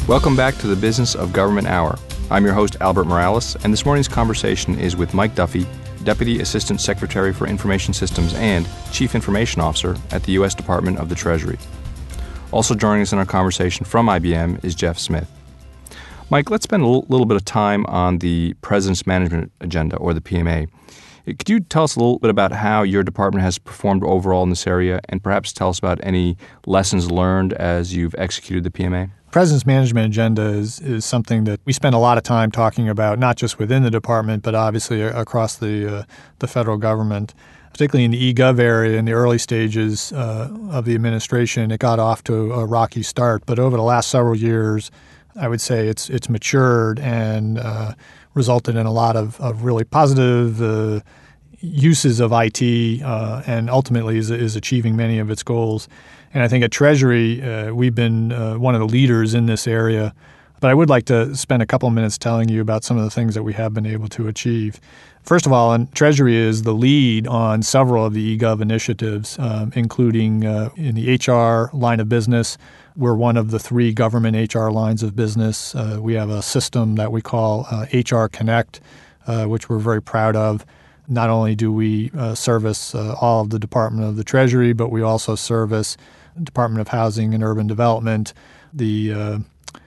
Welcome back to the Business of Government Hour. I'm your host, Albert Morales, and this morning's conversation is with Mike Duffy, Deputy Assistant Secretary for Information Systems and Chief Information Officer at the U.S. Department of the Treasury. Also joining us in our conversation from IBM is Jeff Smith. Mike, let's spend a little bit of time on the President's Management Agenda, or the PMA. Could you tell us a little bit about how your department has performed overall in this area, and perhaps tell us about any lessons learned as you've executed the PMA? President's Management Agenda is something that we spend a lot of time talking about, not just within the department, but obviously across the federal government. Particularly in the eGov area, in the early stages of the administration, it got off to a rocky start. But over the last several years, I would say it's matured and resulted in a lot of really positive uses of IT and ultimately is achieving many of its goals. And I think at Treasury, we've been one of the leaders in this area. But I would like to spend a couple of minutes telling you about some of the things that we have been able to achieve. First of all, Treasury is the lead on several of the eGov initiatives, including in the HR line of business. We're one of the 3 government HR lines of business. We have a system that we call HR Connect, which we're very proud of. Not only do we service all of the Department of the Treasury, but we also service the Department of Housing and Urban Development, the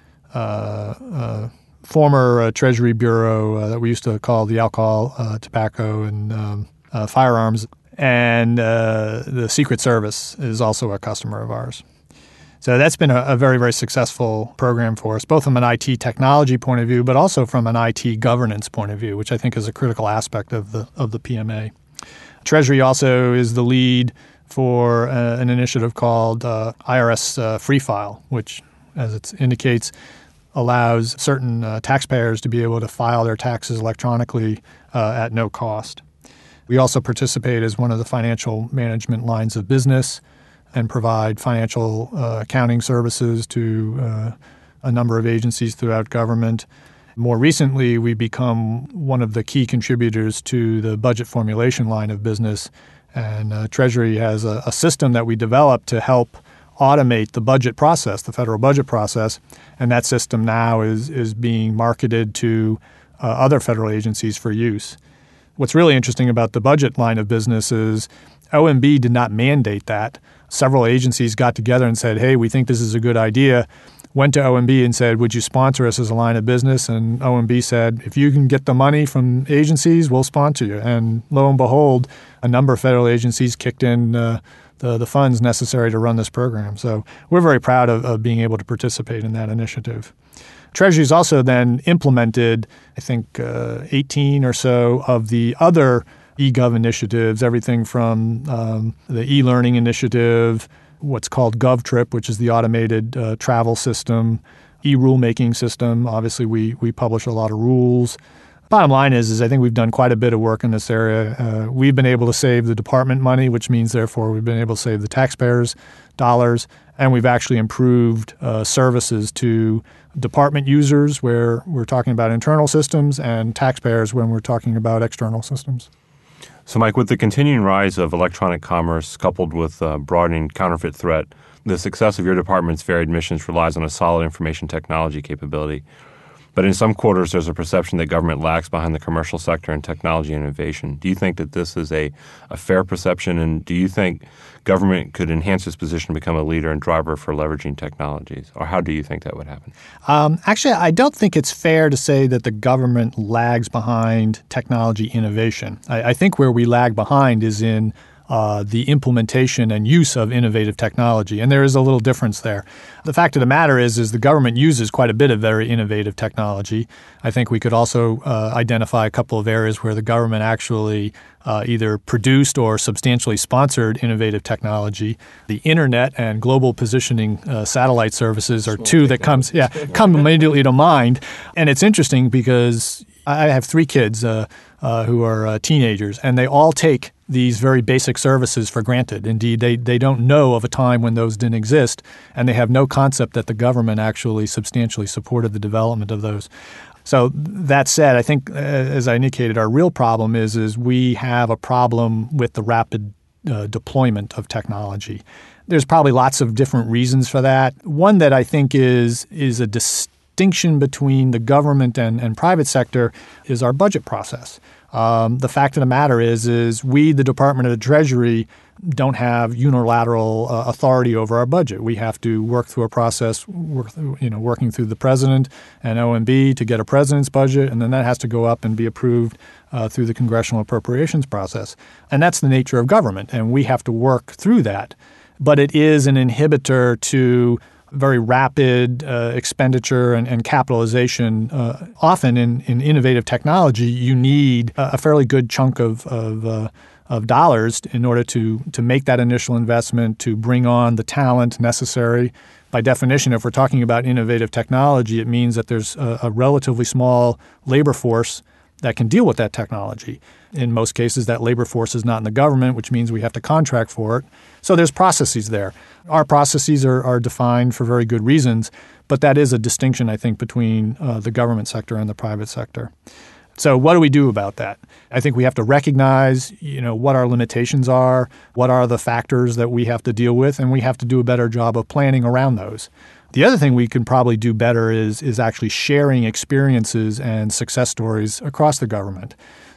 former Treasury Bureau that we used to call the Alcohol, Tobacco, and Firearms, and the Secret Service is also a customer of ours. So that's been a very, very successful program for us, both from an IT technology point of view, but also from an IT governance point of view, which I think is a critical aspect of the PMA. Treasury also is the lead for an initiative called IRS Free File, which, as it indicates, allows certain taxpayers to be able to file their taxes electronically at no cost. We also participate as one of the financial management lines of business and provide financial accounting services to a number of agencies throughout government. More recently, we've become one of the key contributors to the budget formulation line of business, and Treasury has a system that we developed to help automate the budget process, the federal budget process, and that system now is being marketed to other federal agencies for use. What's really interesting about the budget line of business is OMB did not mandate that. Several agencies got together and said, hey, we think this is a good idea, went to OMB and said, would you sponsor us as a line of business? And OMB said, if you can get the money from agencies, we'll sponsor you. And lo and behold, a number of federal agencies kicked in the funds necessary to run this program. So we're very proud of being able to participate in that initiative. Treasury's also then implemented, I think, 18 or so of the other eGov initiatives, everything from the e-learning initiative, what's called GovTrip, which is the automated travel system, e-rulemaking system. Obviously, we publish a lot of rules. Bottom line is I think we've done quite a bit of work in this area. We've been able to save the department money, which means, therefore, we've been able to save the taxpayers dollars, and we've actually improved services to department users where we're talking about internal systems and taxpayers when we're talking about external systems. So, Mike, with the continuing rise of electronic commerce coupled with broadening counterfeit threat, the success of your department's varied missions relies on a solid information technology capability. But in some quarters, there's a perception that government lags behind the commercial sector in technology innovation. Do you think that this is a fair perception, and do you think government could enhance its position to become a leader and driver for leveraging technologies? Or how do you think that would happen? Actually, I don't think it's fair to say that the government lags behind technology innovation. I think where we lag behind is in the implementation and use of innovative technology, and there is a little difference there. The fact of the matter is the government uses quite a bit of very innovative technology. I think we could also identify a couple of areas where the government actually either produced or substantially sponsored innovative technology. The internet and global positioning satellite services are two that come immediately to mind. And it's interesting because I have 3 kids who are teenagers, and they all take these very basic services for granted. Indeed, they don't know of a time when those didn't exist, and they have no concept that the government actually substantially supported the development of those. So that said, I think, as I indicated, our real problem is we have a problem with the rapid deployment of technology. There's probably lots of different reasons for that. One that I think is a distinction between the government and private sector is our budget process. The fact of the matter is we, the Department of the Treasury, don't have unilateral authority over our budget. We have to work through a process, working through the president and OMB to get a president's budget, and then that has to go up and be approved through the congressional appropriations process. And that's the nature of government, and we have to work through that. But it is an inhibitor to very rapid expenditure and capitalization. Often in innovative technology, you need a fairly good chunk of dollars in order to make that initial investment, to bring on the talent necessary. By definition, if we're talking about innovative technology, it means that there's a relatively small labor force that can deal with that technology. In most cases, that labor force is not in the government, which means we have to contract for it. So there's processes there. Our processes are defined for very good reasons, but that is a distinction, I think, between the government sector and the private sector. So what do we do about that? I think we have to recognize, what our limitations are, what are the factors that we have to deal with, and we have to do a better job of planning around those. The other thing we can probably do better is actually sharing experiences and success stories across the government.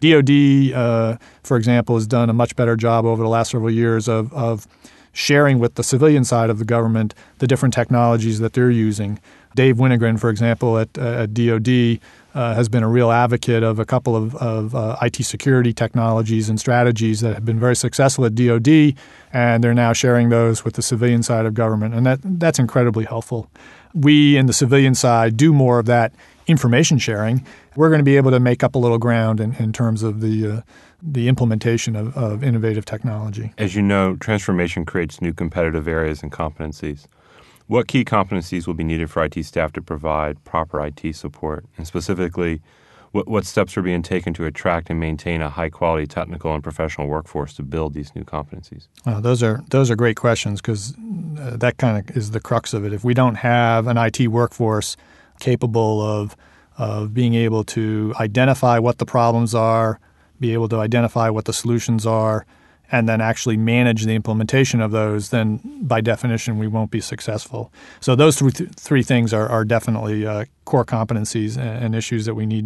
DOD, for example, has done a much better job over the last several years of sharing with the civilian side of the government the different technologies that they're using. Dave Winogren, for example, at DOD, has been a real advocate of a couple of IT security technologies and strategies that have been very successful at DOD, and they're now sharing those with the civilian side of government, and that's incredibly helpful. We in the civilian side do more of that information sharing. We're going to be able to make up a little ground in terms of the implementation of innovative technology. As you know, transformation creates new competitive areas and competencies. What key competencies will be needed for IT staff to provide proper IT support? And specifically, what steps are being taken to attract and maintain a high-quality technical and professional workforce to build these new competencies? Those are great questions because that kind of is the crux of it. If we don't have an IT workforce capable of being able to identify what the problems are, be able to identify what the solutions are, and then actually manage the implementation of those, then by definition we won't be successful. So those three things are definitely core competencies and issues that we need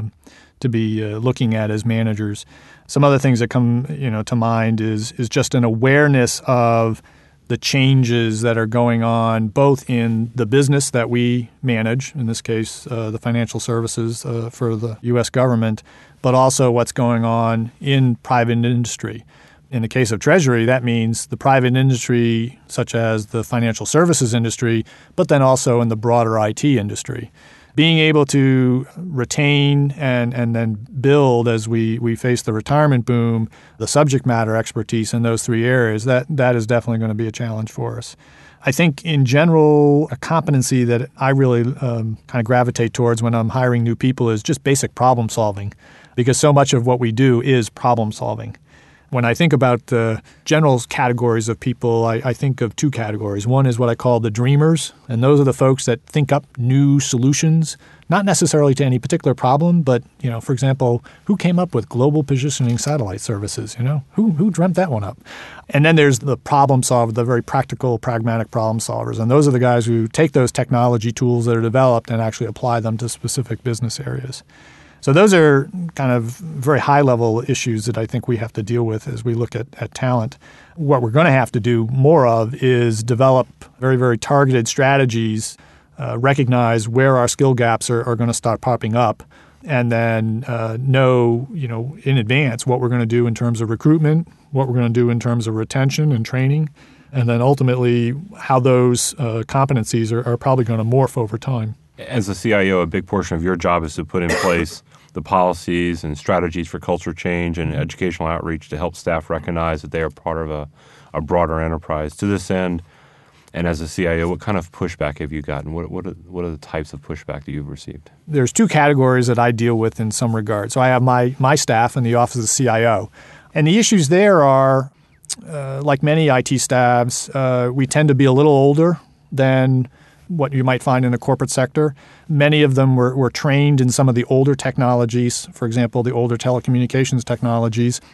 to be looking at as managers. Some other things that come to mind is just an awareness of the changes that are going on both in the business that we manage, in this case the financial services for the U.S. government, but also what's going on in private industry. In the case of Treasury, that means the private industry, such as the financial services industry, but then also in the broader IT industry. Being able to retain and then build as we face the retirement boom, the subject matter expertise in those three areas, that is definitely going to be a challenge for us. I think in general, a competency that I really kind of gravitate towards when I'm hiring new people is just basic problem solving, because so much of what we do is problem solving. When I think about the general categories of people, I think of two categories. One is what I call the dreamers, and those are the folks that think up new solutions, not necessarily to any particular problem, but, for example, who came up with global positioning satellite services? Who dreamt that one up? And then there's the problem solver, the very practical, pragmatic problem solvers, and those are the guys who take those technology tools that are developed and actually apply them to specific business areas. So those are kind of very high-level issues that I think we have to deal with as we look at talent. What we're going to have to do more of is develop very, very targeted strategies, recognize where our skill gaps are going to start popping up, and then know, in advance what we're going to do in terms of recruitment, what we're going to do in terms of retention and training, and then ultimately how those competencies are probably going to morph over time. As a CIO, a big portion of your job is to put in place the policies and strategies for culture change and educational outreach to help staff recognize that they are part of a broader enterprise. To this end, and as a CIO, what kind of pushback have you gotten? What are the types of pushback that you've received? There's two categories that I deal with in some regard. So I have my staff in the office of the CIO. And the issues there are, like many IT staffs, we tend to be a little older than what you might find in the corporate sector. Many of them were trained in some of the older technologies, for example, the older telecommunications technologies.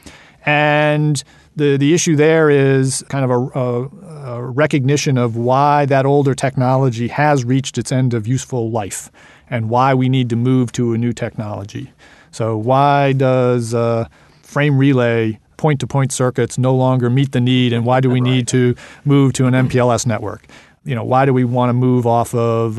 And the issue there is kind of a recognition of why that older technology has reached its end of useful life and why we need to move to a new technology. So why does frame relay point-to-point circuits no longer meet the need, and why do we need to move to an MPLS network? Why do we want to move off of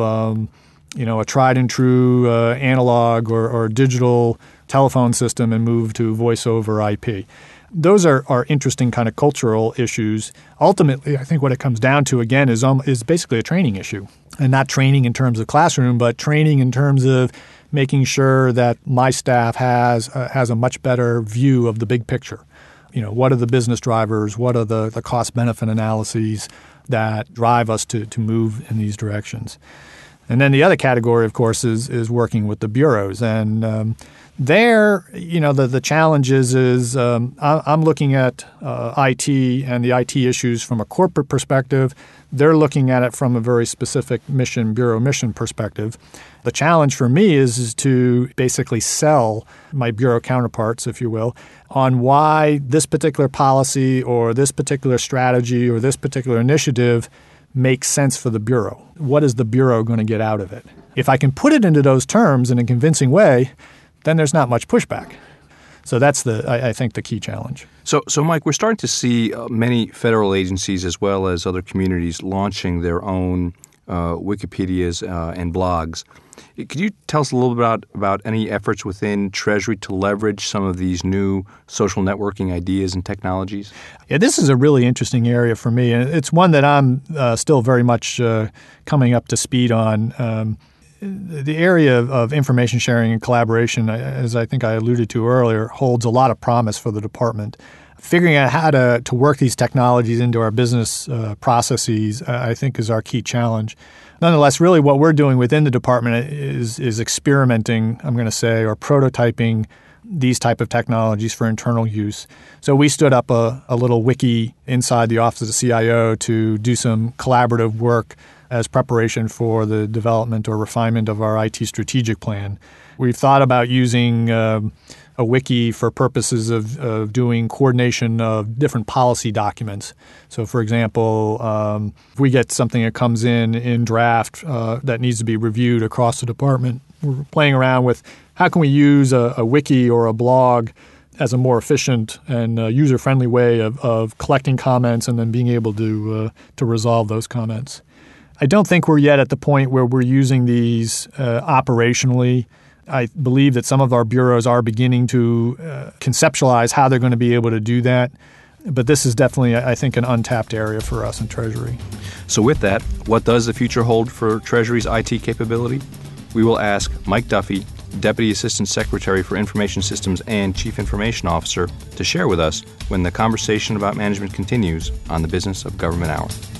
a tried and true analog or digital telephone system and move to voice over IP? Those are interesting kind of cultural issues. Ultimately, I think what it comes down to, again, is basically a training issue. And not training in terms of classroom, but training in terms of making sure that my staff has a much better view of the big picture. What are the business drivers? What are the cost-benefit analyses that drive us to move in these directions? And then the other category, of course, is working with the bureaus. And there, the challenge is I'm looking at IT and the IT issues from a corporate perspective. They're looking at it from a very specific bureau mission perspective. The challenge for me is to basically sell my bureau counterparts, if you will, on why this particular policy or this particular strategy or this particular initiative makes sense for the bureau. What is the bureau going to get out of it? If I can put it into those terms in a convincing way, then there's not much pushback. So that's I think the key challenge. So Mike, we're starting to see many federal agencies as well as other communities launching their own Wikipedias and blogs. Could you tell us a little bit about any efforts within Treasury to leverage some of these new social networking ideas and technologies? Yeah, this is a really interesting area for me, and it's one that I'm still very much coming up to speed on. The area of information sharing and collaboration, as I think I alluded to earlier, holds a lot of promise for the department. Figuring out how to work these technologies into our business processes, I think, is our key challenge. Nonetheless, really what we're doing within the department is experimenting, I'm going to say, or prototyping these type of technologies for internal use. So we stood up a little wiki inside the Office of the CIO to do some collaborative work as preparation for the development or refinement of our IT strategic plan. We've thought about using a wiki for purposes of doing coordination of different policy documents. So, for example, if we get something that comes in draft that needs to be reviewed across the department, we're playing around with how can we use a wiki or a blog as a more efficient and user-friendly way of collecting comments and then being able to resolve those comments. I don't think we're yet at the point where we're using these operationally. I believe that some of our bureaus are beginning to conceptualize how they're going to be able to do that. But this is definitely, I think, an untapped area for us in Treasury. So with that, what does the future hold for Treasury's IT capability? We will ask Mike Duffy, Deputy Assistant Secretary for Information Systems and Chief Information Officer, to share with us when the conversation about management continues on the Business of Government Hour.